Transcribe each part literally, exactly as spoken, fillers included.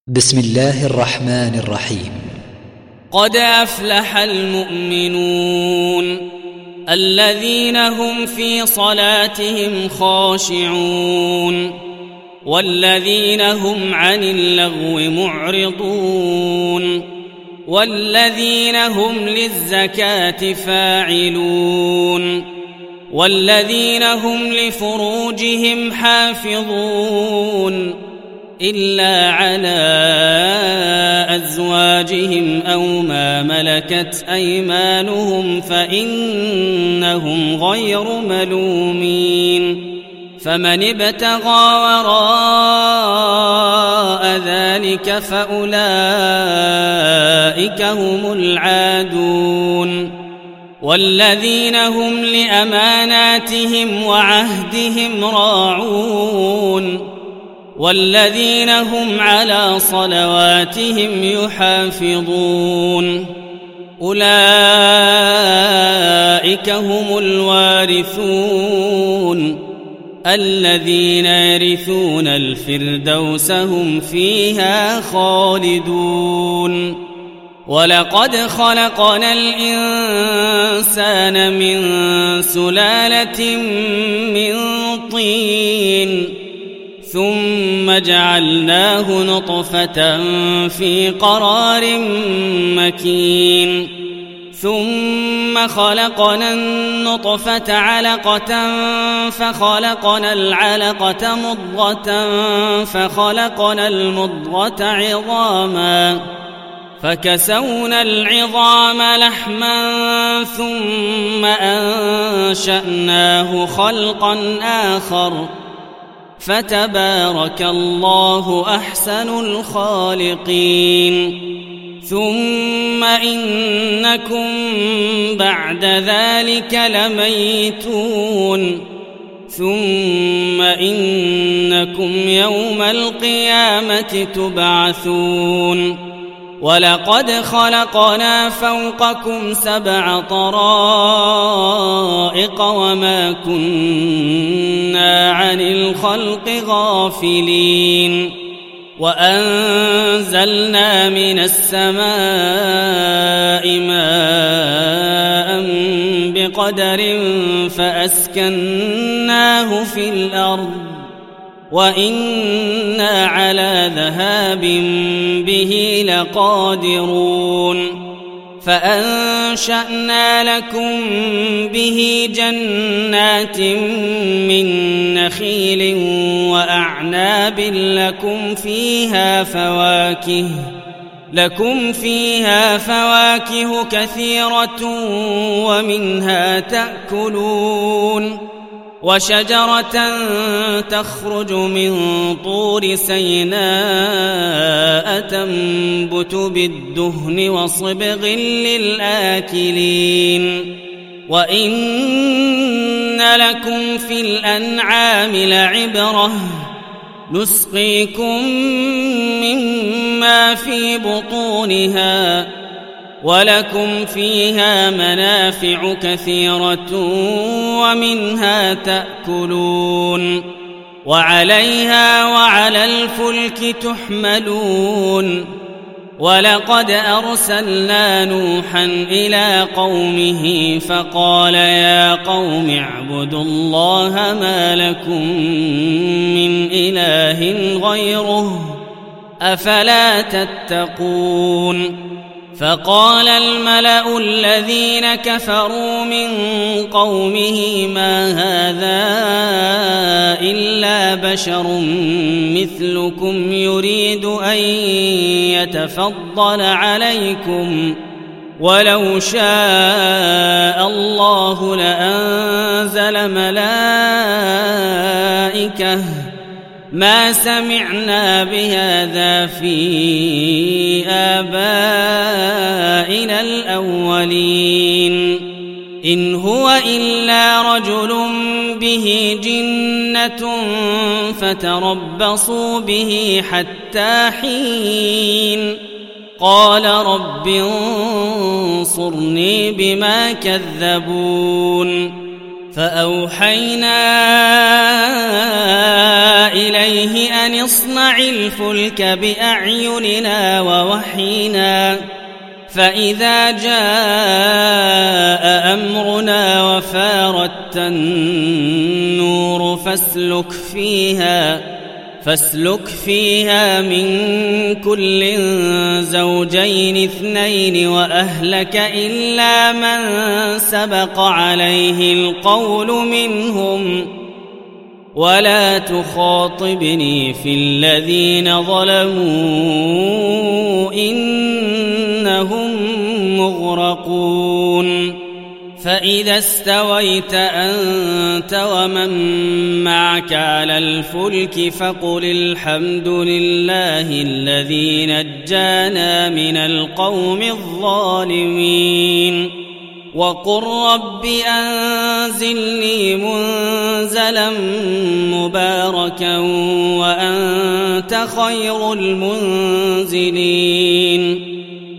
بسم الله الرحمن الرحيم. قد أفلح المؤمنون الذين هم في صلاتهم خاشعون والذين هم عن اللغو معرضون والذين هم للزكاة فاعلون والذين هم لفروجهم حافظون إلا على أزواجهم أو ما ملكت أيمانهم فإنهم غير ملومين فمن ابتغى وراء ذلك فأولئك هم العادون والذين هم لأماناتهم وعهدهم راعون والذين هم على صلواتهم يحافظون أولئك هم الوارثون الذين يرثون الفردوس هم فيها خالدون ولقد خلقنا الإنسان من سلالة من طين ثم جعلناه نطفة في قرار مكين ثم خلقنا النطفة علقة فخلقنا العلقة مضغة فخلقنا المضغة عظاما فكسونا العظام لحما ثم أنشأناه خلقا آخر فتبارك الله أحسن الخالقين ثم إنكم بعد ذلك لميتون ثم إنكم يوم القيامة تبعثون ولقد خلقنا فوقكم سبع طرائق وما كنا عن الخلق غافلين وأنزلنا من السماء ماء بقدر فأسكناه في الأرض وإنا على ذهاب به لقادرون فأنشأنا لكم به جنات من نخيل وأعناب لكم فيها فواكه لكم فيها فواكه كثيرة ومنها تأكلون وشجرة تخرج من طور سيناء تنبت بالدهن وصبغ للآكلين وإن لكم في الأنعام لعبرة نسقيكم مما في بطونها ولكم فيها منافع كثيرة ومنها تأكلون وعليها وعلى الفلك تحملون ولقد أرسلنا نوحا إلى قومه فقال يا قوم اعبدوا الله ما لكم من إله غيره أفلا تتقون فقال الملأ الذين كفروا من قومه ما هذا إلا بشر مثلكم يريد أن يتفضل عليكم ولو شاء الله لأنزل ملائكة ما سمعنا بهذا في آبائنا الأولين إن هو إلا رجل به جنة فتربصوا به حتى حين قال رب انصرني بما كذبون فأوحينا إليه أن اصنع الفلك بأعيننا ووحينا فإذا جاء أمرنا وفارت النور فاسلك فيها فاسلك فيها من كل زوجين اثنين وأهلك إلا من سبق عليه القول منهم ولا تخاطبني في الذين ظلموا إنهم مغرقون فإذا استويت أنت ومن معك على الفلك فقل الحمد لله الذي نجانا من القوم الظالمين وقل رب أنزلني منزلا مباركا وأنت خير المنزلين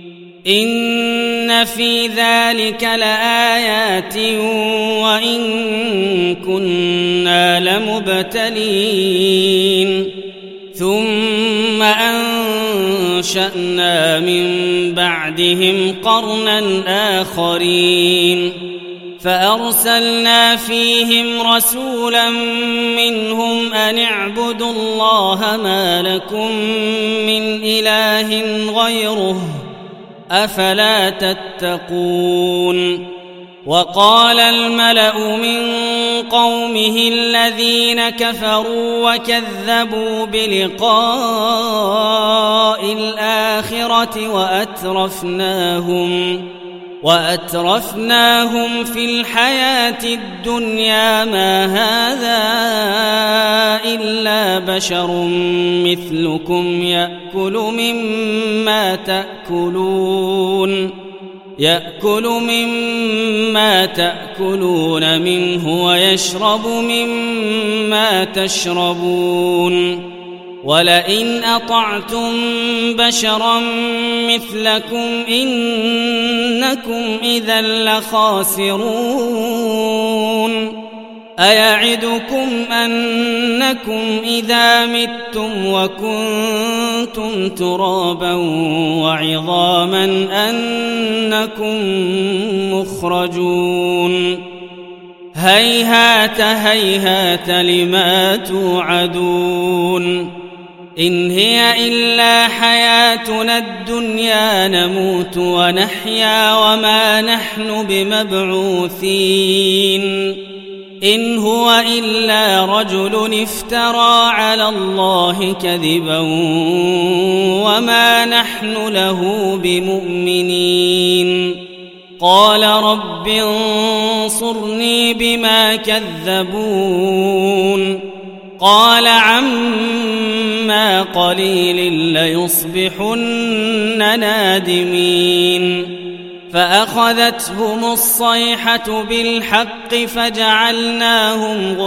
إن في ذلك لآيات وإن كنا لمبتلين ثم أنشأنا من بعدهم قرنا آخرين فأرسلنا فيهم رسولا منهم أن اعبدوا الله ما لكم من إله غيره أفلا تتقون وقال الملأ من قومه الذين كفروا وكذبوا بلقاء الآخرة وأترفناهم وأترفناهم في الحياة الدنيا ما هذا إلا بشر مثلكم يأكل مما تأكلون يأكل مما تأكلون منه ويشرب مما تشربون ولئن أطعتم بشرا مثلكم إنكم إذا لخاسرون أيعدكم أنكم إذا متم وكنتم ترابا وعظاما أنكم مخرجون هيهات هيهات لما توعدون إن هي إلا حياتنا الدنيا نموت ونحيا وما نحن بمبعوثين إن هو إلا رجل افترى على الله كذبا وما نحن له بمؤمنين قال رب انصرني بما كذبون قال عما قليل ليصبحن نادمين فأخذتهم الصيحة بالحق فجعلناهم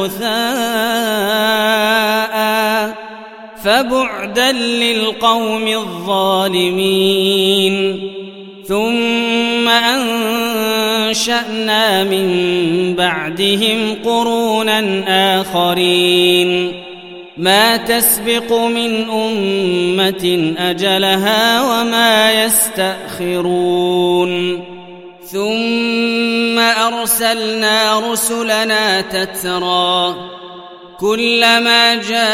غثاء فبعدا للقوم الظالمين ثم أنشأنا من بعدهم قرونا آخرين ما تسبق من أمة أجلها وما يستأخرون ثم أرسلنا رسلنا تترى كلما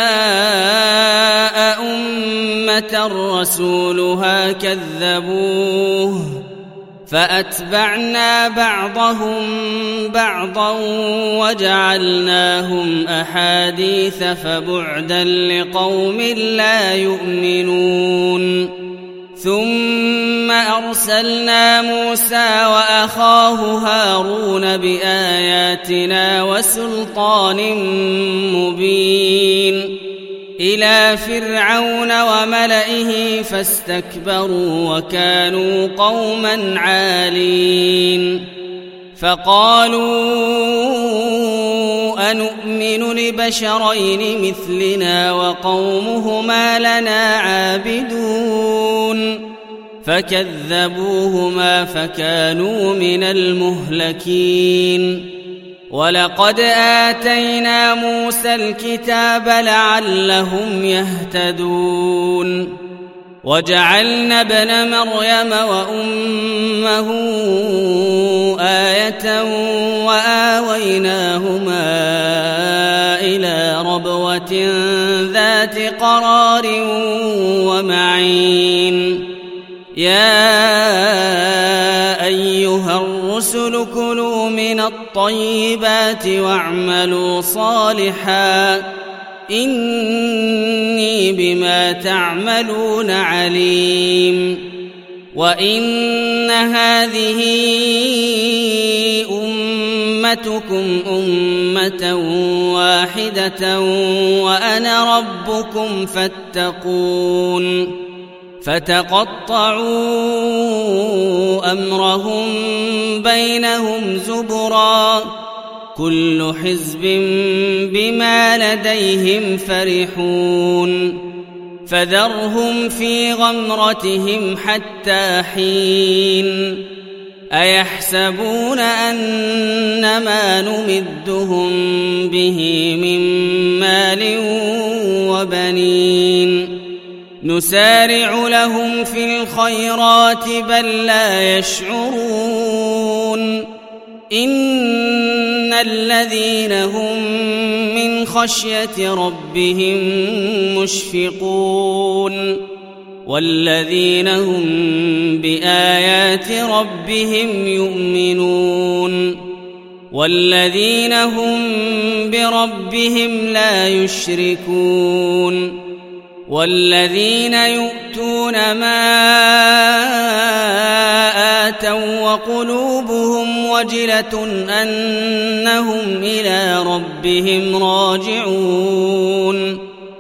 جاء أمة رسولها كذبوه فأتبعنا بعضهم بعضا وجعلناهم أحاديث فبعدا لقوم لا يؤمنون ثم أرسلنا موسى وأخاه هارون بآياتنا وسلطان مبين إلى فرعون وملئه فاستكبروا وكانوا قوما عالين فقالوا أنؤمن لبشرين مثلنا وقومهما لنا عابدون فكذبوهما فكانوا من المهلكين ولقد آتينا موسى الكتاب لعلهم يهتدون وجعلنا ابن مريم وأمه آية وآويناهما إلى ربوة ذات قرار ومعين يا أيها الرسل كلوا من الطيبات واعملوا صالحا إني بما تعملون عليم وإن هذه أمتكم أمة واحدة وأنا ربكم فاتقون فتقطعوا أمرهم بينهم زبرا كل حزب بما لديهم فرحون فذرهم في غمرتهم حتى حين أيحسبون أنما نمدهم به من مال وبنين نسارع لهم في الخيرات بل لا يشعرون إن الذين هم من خشية ربهم مشفقون والذين هم بآيات ربهم يؤمنون والذين هم بربهم لا يشركون والذين يؤتون ما آتوا وقلوبهم وجلة أنهم إلى ربهم راجعون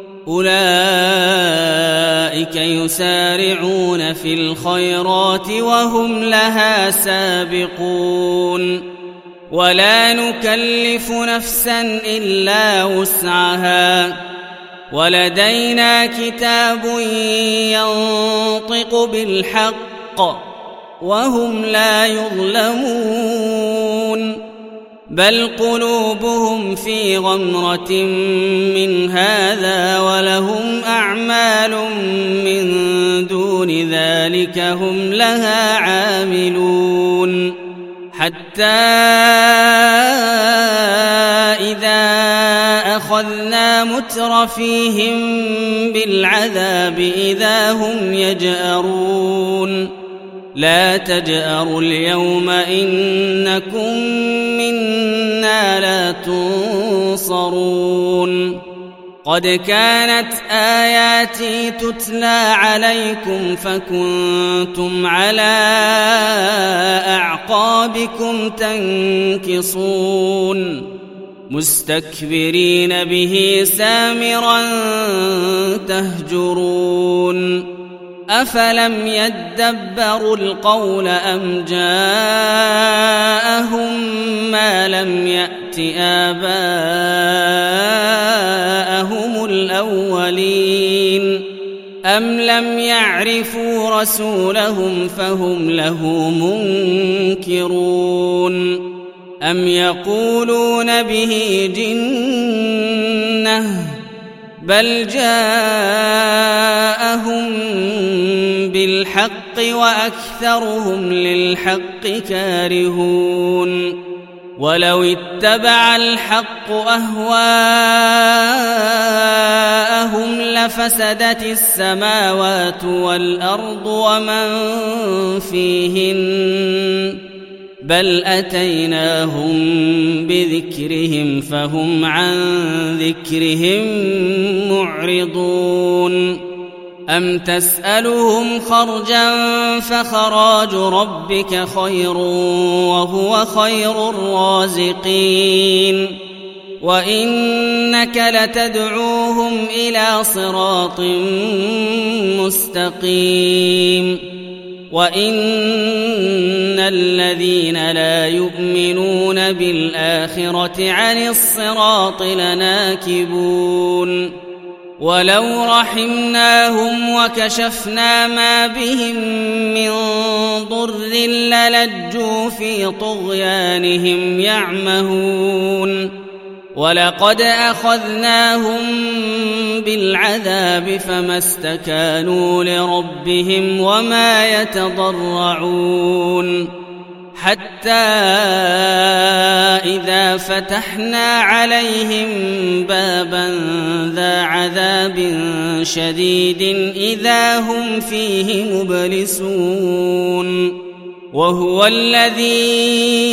أولئك يسارعون في الخيرات وهم لها سابقون ولا نكلف نفسا إلا وسعها ولدينا كتاب ينطق بالحق وهم لا يظلمون بل قلوبهم في غمرة من هذا ولهم أعمال من دون ذلك هم لها عاملون حتى إذا أخذنا مترفيهم بالعذاب إذا هم يجأرون لا تجأروا اليوم إنكم منا لا تنصرون قد كانت آياتي تتلى عليكم فكنتم على أعقابكم تنكصون مستكبرين به سامرا تهجرون أفلم يدبروا القول أم جاءهم ما لم يأت آباءهم الأولين أم لم يعرفوا رسولهم فهم له منكرون أم يقولون به جنة بل جاءهم بالحق وأكثرهم للحق كارهون ولو اتبع الحق أهواءهم لفسدت السماوات والأرض ومن فيهن بل أتيناهم بذكرهم فهم عن ذكرهم معرضون أم تسألهم خرجا فخراج ربك خير وهو خير الرازقين وإنك لتدعوهم إلى صراط مستقيم وإن الذين لا يؤمنون بالآخرة عن الصراط لناكبون ولو رحمناهم وكشفنا ما بهم من ضر للجوا في طغيانهم يعمهون ولقد أخذناهم بالعذاب فما استكانوا لربهم وما يتضرعون حتى إذا فتحنا عليهم بابا ذا عذاب شديد إذا هم فيه مبلسون وهو الذي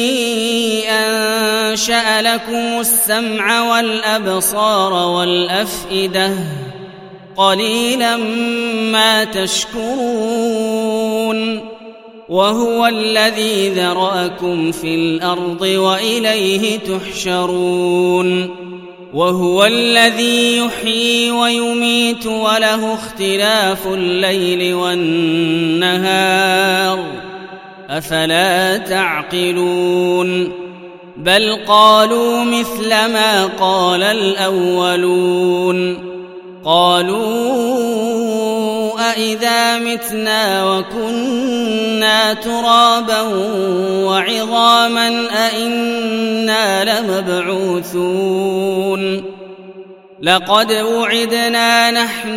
أنشأ لكم السمع والأبصار والأفئدة قليلا ما تشكرون وهو الذي ذرأكم في الأرض وإليه تحشرون وهو الذي يحيي ويميت وله اختلاف الليل والنهار أفلا تعقلون بل قالوا مثل ما قال الأولون قالوا أإذا متنا وكنا ترابا وعظاما أإنا لمبعوثون لقد وعدنا نحن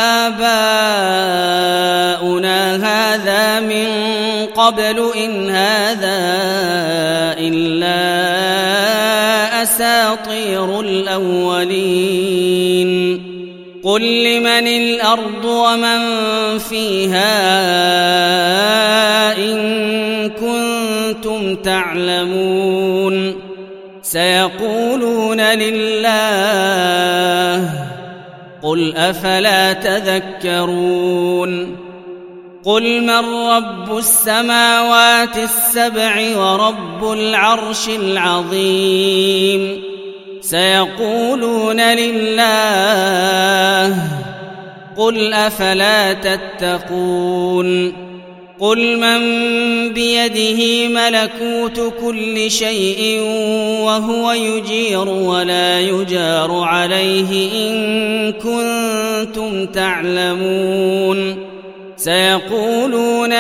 وآباؤنا هذا من قبل إن هذا إلا أساطير الأولين قل لمن الأرض ومن فيها إن كنتم تعلمون سيقولون لله قل أفلا تذكرون قل من رب السماوات السبع ورب العرش العظيم سيقولون لله قل أفلا تتقون قل من بيده ملكوت كل شيء وهو يجير ولا يجار عليه إن كنتم تعلمون سيقولون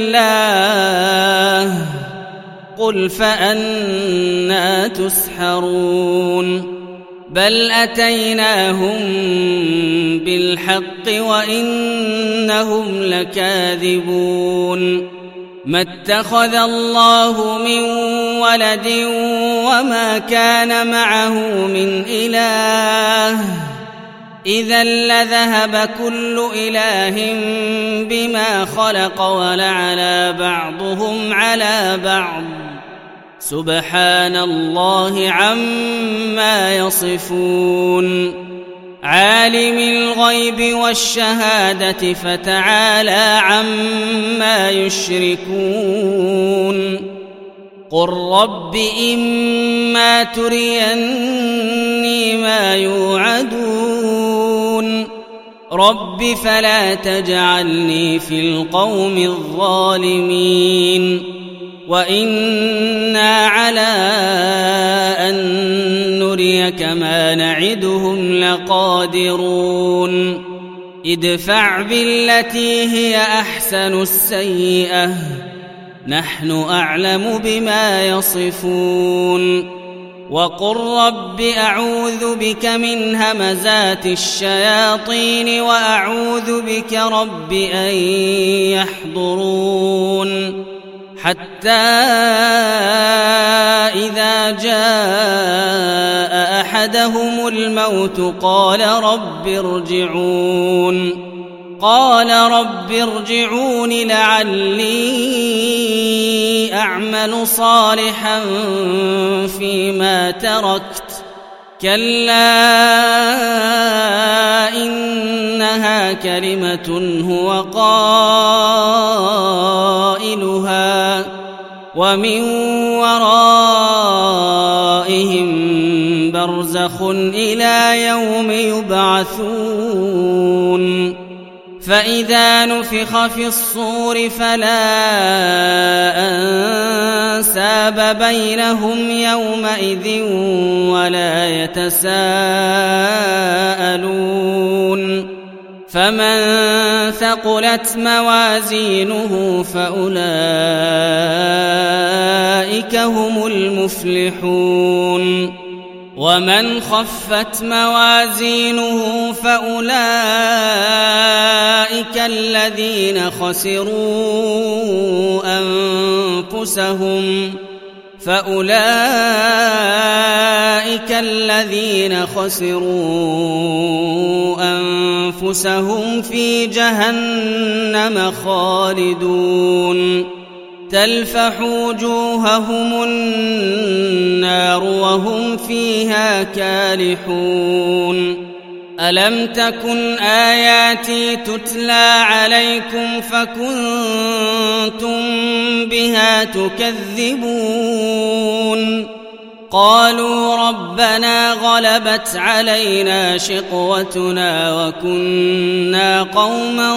لله قل فأنى تسحرون بل أتيناهم بالحق وإنهم لكاذبون ما اتخذ الله من ولد وما كان معه من إله إذا لذهب كل إله بما خلق ولعلى بعضهم على بعض سبحان الله عما يصفون عالم الغيب والشهادة فتعالى عما يشركون قل رب إما تريني ما يوعدون رب فلا تجعلني في القوم الظالمين وإنا على أن نريك ما نعدهم لقادرون ادفع بالتي هي أحسن السيئة نحن أعلم بما يصفون وقل رب أعوذ بك من همزات الشياطين وأعوذ بك رب أن يحضرون حتى إذا جاء أحدهم الموت قال رب ارجعون قال رب ارجعون لعلي أعمل صالحا فيما تركت كلا إنها كلمة هو قائلها ومن ورائهم برزخ إلى يوم يبعثون فإذا نفخ في الصور فلا أنساب بينهم يومئذ ولا يتساءلون فمن ثقلت موازينه فأولئك هم المفلحون ومن خفت موازينه فأولئك الذين خسروا أنفسهم فأولئك الذين خسروا أنفسهم في جهنم خالدون تلفح وجوههم النار وهم فيها كالحون ألم تكن آياتي تتلى عليكم فكنتم بها تكذبون قالوا ربنا غلبت علينا شقوتنا وكنا قوما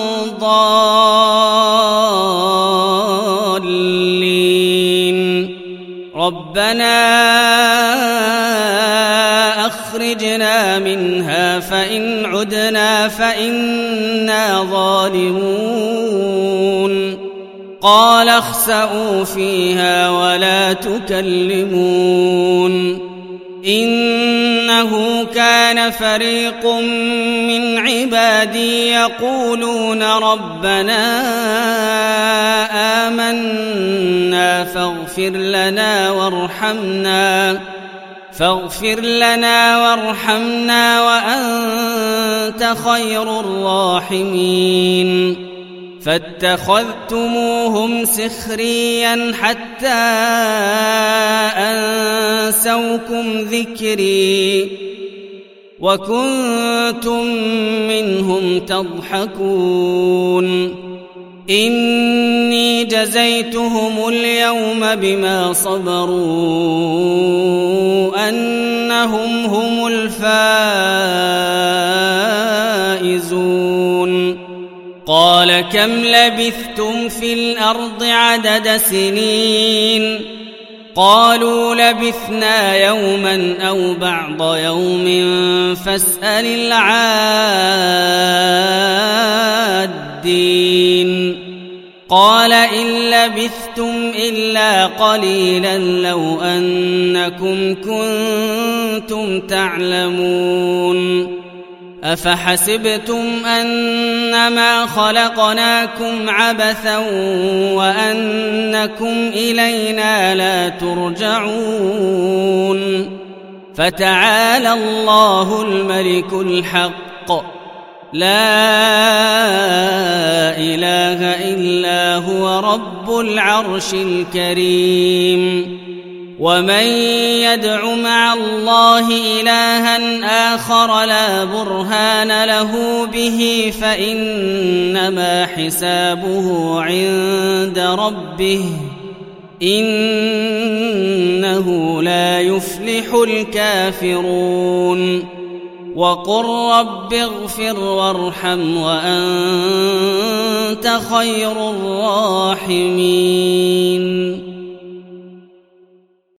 ضالين ربنا أخرجنا منها فإن عدنا فإنا ظالمون قال اخسئوا فيها ولا تكلمون إنه كان فريق من عبادي يقولون ربنا آمنا فاغفر لنا وارحمنا فاغفر لنا وارحمنا وأنت خير الراحمين فاتخذتموهم سخريا حتى أنسوكم ذكري وكنتم منهم تضحكون إني جزيتهم اليوم بما صبروا أنهم هم الفائزون قال كم لبثتم في الأرض عدد سنين قالوا لبثنا يوما أو بعض يوم فاسأل العادين قال إن لبثتم إلا قليلا لو أنكم كنتم تعلمون أفحسبتم أنما خلقناكم عبثا وأنكم إلينا لا ترجعون فتعالى الله الملك الحق لا إله إلا هو رب العرش الكريم ومن يدع مع الله إلها آخر لا برهان له به فإنما حسابه عند ربه إنه لا يفلح الكافرون وقل رب اغفر وارحم وأنت خير الراحمين